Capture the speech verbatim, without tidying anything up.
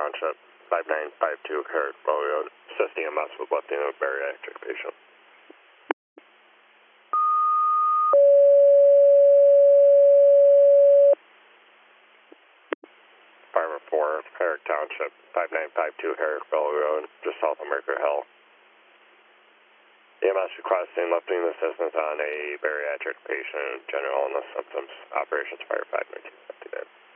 Township, five nine five two Carrickville Road, assist E M S with lifting of a bariatric patient. Fire four, Herrick Township, five nine five two Carrickville Road, just south of Merker Hill. E M S requesting lifting assistance on a bariatric patient, general illness symptoms, operations fire five nineteen fifty-nine.